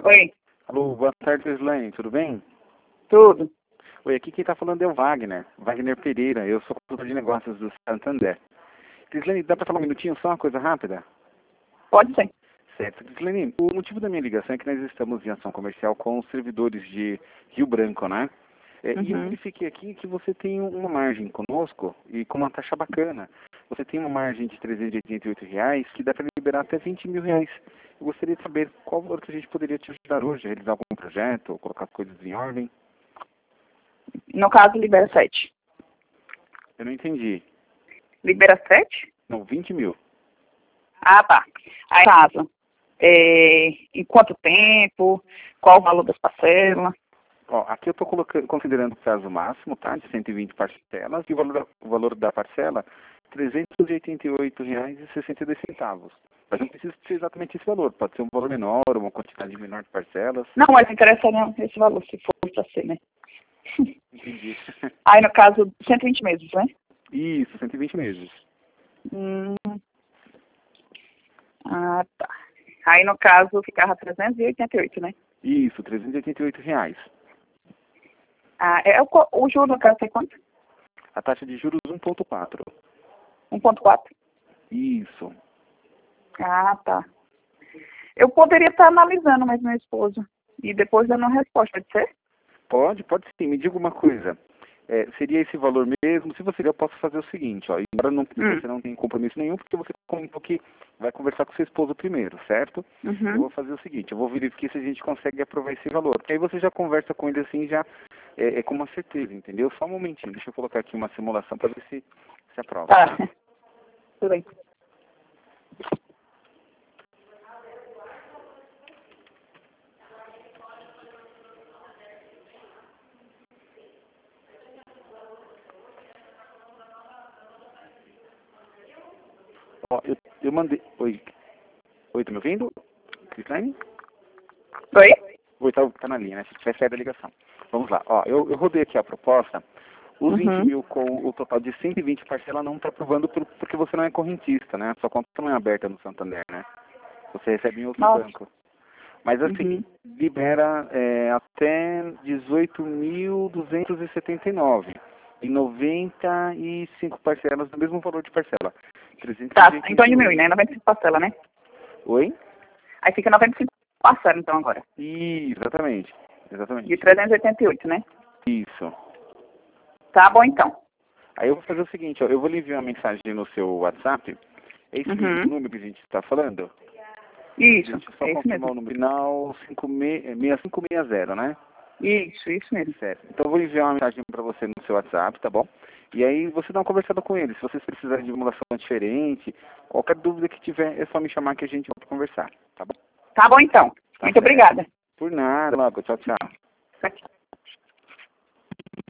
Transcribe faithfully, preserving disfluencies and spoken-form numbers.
Oi. Alô, boa tarde, Crislane, tudo bem? Tudo. Oi, aqui quem está falando é o Wagner, Wagner Pereira, eu sou consultor de negócios do Santander. Crislane, dá para falar um minutinho, só uma coisa rápida? Pode ser. Certo. Crislane, o motivo da minha ligação é que nós estamos em ação comercial com os servidores de Rio Branco, né? É, Uhum. E eu verifiquei aqui que você tem uma margem conosco e com uma taxa bacana. Você tem uma margem de trezentos e oitenta e oito reais que dá para liberar até vinte mil reais. Eu gostaria de saber qual valor que a gente poderia te ajudar hoje, a realizar algum projeto, ou colocar as coisas em ordem. No caso, libera sete. Eu não entendi. Libera sete? Não, vinte mil. Ah, tá. Aí, no caso, é, em quanto tempo? Qual o valor das parcelas? Ó, aqui eu estou considerando o prazo máximo, tá? De cento e vinte parcelas e o valor da, o valor da parcela trezentos e oitenta e oito reais e sessenta e dois centavos. Mas não precisa ser exatamente esse valor, pode ser um valor menor, uma quantidade menor de parcelas. Não, mas interessa não esse valor, se for para ser, né? Entendi. Aí, no caso, cento e vinte meses, né? Isso, cento e vinte meses. Hum. Ah, tá. Aí, no caso, ficava trezentos e oitenta e oito, né? Isso, trezentos e oitenta e oito reais. Ah, é, o, co- o juro, no caso, é quanto? A taxa de juros um ponto quatro. um ponto quatro? Isso. Ah, tá. Eu poderia estar analisando, mas meu esposo. E depois dando uma resposta, pode ser? Pode, pode sim. Me diga uma coisa. É, seria esse valor mesmo? Se você quer, eu posso fazer o seguinte, ó. Embora não, Hum. você não tenha compromisso nenhum, porque você comentou que vai conversar com seu esposo primeiro, certo? Uhum. Eu vou fazer o seguinte, eu vou verificar se a gente consegue aprovar esse valor. Porque aí você já conversa com ele assim, já é, é com uma certeza, entendeu? Só um momentinho, deixa eu colocar aqui uma simulação para ver se se aprova. Tá. Tudo bem. Ó, eu, eu mandei... Oi, Oi, tá me ouvindo? Crislane? Oi? Oi, tá, tá na linha, né? Se tiver saído da ligação. Vamos lá, ó, eu, eu rodei aqui a proposta. Os vinte Uhum. mil com o total de cento e vinte parcelas não está aprovando por- porque você não é correntista, né? Sua conta não é aberta no Santander, né? Você recebe em outro Nossa. banco. Mas assim, Uhum. libera é, até dezoito mil duzentos e setenta e nove em noventa e cinco parcelas do mesmo valor de parcela. Tá, trezentos e oitenta e oito. então diminui, né? noventa e cinco parcela, né? Oi? Aí fica noventa e cinco parcela, então, agora. Ih, exatamente. Exatamente. De trezentos e oitenta e oito, né? Isso. Tá bom, então. Aí eu vou fazer o seguinte, ó, eu vou lhe enviar uma mensagem no seu WhatsApp. É esse mesmo Uhum. número que a gente está falando? Isso, Deixa eu só é isso confirmar mesmo. o número final cinco cinco seis zero, né? Isso, isso mesmo. Certo. Então eu vou enviar uma mensagem para você no seu WhatsApp, tá bom? E aí você dá uma conversada com ele. Se vocês precisarem de uma simulação diferente, qualquer dúvida que tiver, é só me chamar que a gente vai conversar, tá bom? Tá bom, então. Tá Muito certo. obrigada. Por nada, logo. Tchau, tchau. Tchau, tchau.